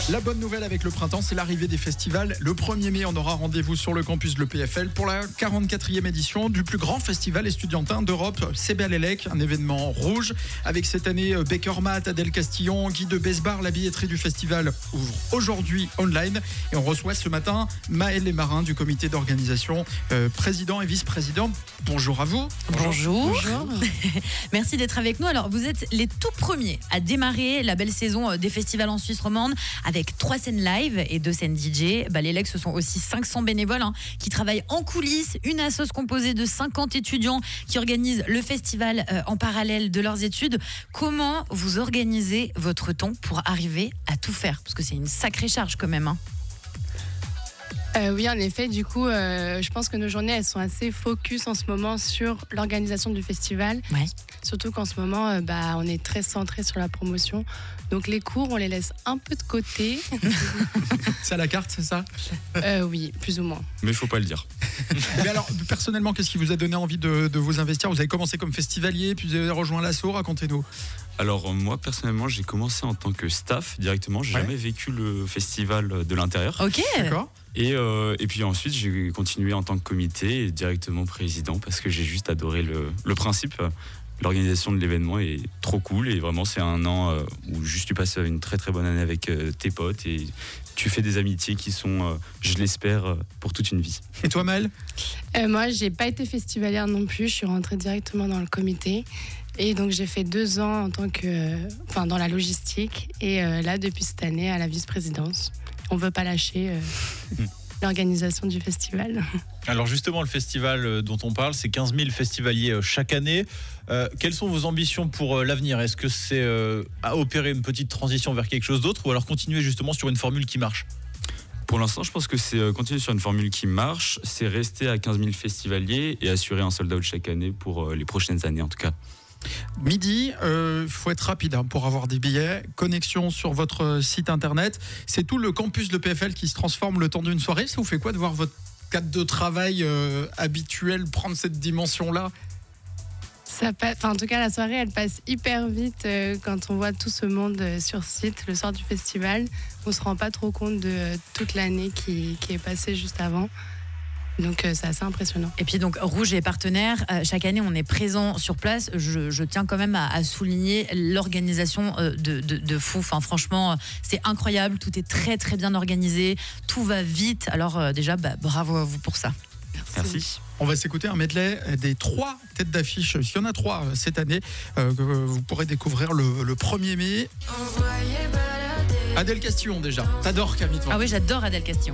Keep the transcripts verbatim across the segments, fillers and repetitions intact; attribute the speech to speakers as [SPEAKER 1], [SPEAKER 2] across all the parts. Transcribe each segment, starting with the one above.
[SPEAKER 1] La bonne nouvelle avec le printemps, c'est l'arrivée des festivals. Le premier mai, on aura rendez-vous sur le campus de l'E P F L pour la quarante-quatrième édition du plus grand festival estudiantin d'Europe, c'est Balélec, un événement rouge. Avec cette année Baker Mat, Adèle Castillon, Guy de Besbar, la billetterie du festival ouvre aujourd'hui online. Et on reçoit ce matin Maëlle Lemarin du comité d'organisation, euh, président et vice-président. Bonjour à vous.
[SPEAKER 2] Bonjour.
[SPEAKER 3] Bonjour.
[SPEAKER 2] Merci d'être avec nous. Alors, vous êtes les tout premiers à démarrer la belle saison des festivals en Suisse romande avec trois scènes live et deux scènes D J. Balélec, ce sont aussi cinq cents bénévoles hein, qui travaillent en coulisses, une assoce composée de cinquante étudiants qui organisent le festival euh, en parallèle de leurs études. Comment vous organisez votre temps pour arriver à tout faire ? Parce que c'est une sacrée charge quand même. Hein.
[SPEAKER 3] Euh, oui, en effet, du coup, euh, je pense que nos journées, elles sont assez focus en ce moment sur l'organisation du festival.
[SPEAKER 2] Ouais.
[SPEAKER 3] Surtout qu'en ce moment, euh, bah, on est très centré sur la promotion. Donc les cours, on les laisse un peu de côté.
[SPEAKER 1] C'est à la carte, c'est ça ?
[SPEAKER 3] euh, Oui, plus ou moins.
[SPEAKER 4] Mais il faut pas le dire.
[SPEAKER 1] Mais alors, personnellement, qu'est-ce qui vous a donné envie de, de vous investir ? Vous avez commencé comme festivalier, puis vous avez rejoint l'assaut, racontez-nous.
[SPEAKER 4] Alors moi personnellement j'ai commencé en tant que staff directement, j'ai
[SPEAKER 1] Ouais.
[SPEAKER 4] jamais vécu le festival de l'intérieur.
[SPEAKER 2] Ok.
[SPEAKER 1] D'accord.
[SPEAKER 4] Et, euh, et puis ensuite j'ai continué en tant que comité et directement président parce que j'ai juste adoré le, le principe. L'organisation de l'événement est trop cool et vraiment c'est un an euh, où juste tu passes une très très bonne année avec euh, tes potes et tu fais des amitiés qui sont, euh, je l'espère, euh, pour toute une vie.
[SPEAKER 1] Et toi, Maëlle ?
[SPEAKER 3] Euh, moi, j'ai pas été festivalière non plus. Je suis rentrée directement dans le comité. Et donc, j'ai fait deux ans en tant que, enfin, dans la logistique. Et euh, là, depuis cette année, à la vice-présidence. On veut pas lâcher euh, l'organisation du festival.
[SPEAKER 5] Alors justement, le festival dont on parle, c'est quinze mille festivaliers chaque année. Euh, quelles sont vos ambitions pour l'avenir ? Est-ce que c'est euh, à opérer une petite transition vers quelque chose d'autre ou alors continuer justement sur une formule qui marche ?
[SPEAKER 4] Pour l'instant, je pense que c'est euh, continuer sur une formule qui marche, c'est rester à quinze mille festivaliers et assurer un sold-out chaque année pour euh, les prochaines années en tout cas.
[SPEAKER 1] Midi, il euh, faut être rapide hein, pour avoir des billets. Connexion sur votre site internet. C'est tout le campus de l'E P F L qui se transforme le temps d'une soirée. Ça vous fait quoi de voir votre cadre de travail euh, habituel prendre cette dimension-là ?
[SPEAKER 3] Ça passe, enfin, en tout cas, la soirée, elle passe hyper vite euh, quand on voit tout ce monde euh, sur site le soir du festival. On se rend pas trop compte de euh, toute l'année qui, qui est passée juste avant. Donc euh, c'est assez impressionnant.
[SPEAKER 2] Et puis donc Rouge est partenaire. Euh, chaque année, on est présent sur place. Je, je tiens quand même à, à souligner l'organisation euh, de, de, de fou. Enfin, franchement, euh, c'est incroyable. Tout est très très bien organisé. Tout va vite. Alors euh, déjà, bah, bravo à vous pour ça.
[SPEAKER 4] Merci.
[SPEAKER 1] On va s'écouter un medley des trois têtes d'affiche. Il y en a trois cette année euh, que vous pourrez découvrir le, le premier mai. Adèle Castillon déjà. T'adores Camille, toi ?
[SPEAKER 2] Ah oui, j'adore Adèle Castillon.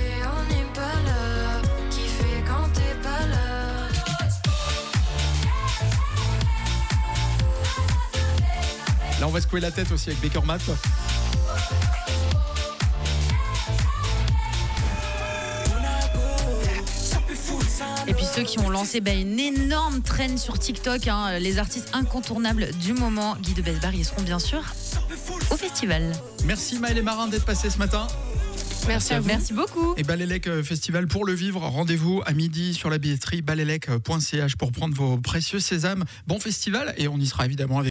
[SPEAKER 1] Là, on va secouer la tête aussi avec Baker Mat.
[SPEAKER 2] Et puis ceux qui ont lancé bah, une énorme traîne sur TikTok, hein, les artistes incontournables du moment, Guy de Besbar, ils seront bien sûr au festival.
[SPEAKER 1] Merci Maëlle Lemarin d'être passée ce matin.
[SPEAKER 3] Merci à vous.
[SPEAKER 2] Merci beaucoup.
[SPEAKER 1] Et Balélec Festival pour le vivre, rendez-vous à midi sur la billetterie balélec point c h pour prendre vos précieux sésames. Bon festival et on y sera évidemment avec